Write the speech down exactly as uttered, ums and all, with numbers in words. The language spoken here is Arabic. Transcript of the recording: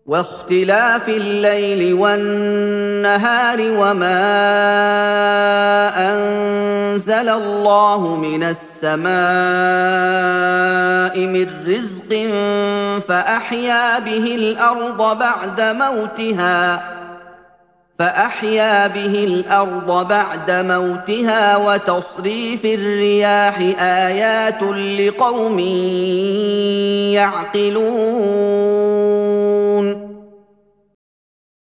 واختلاف الليل والنهار وما انزل الله من السماء من رزق فاحيا به الارض بعد موتها فأحيا به الأرض بعد موتها وتصريف الرياح آيات لقوم يعقلون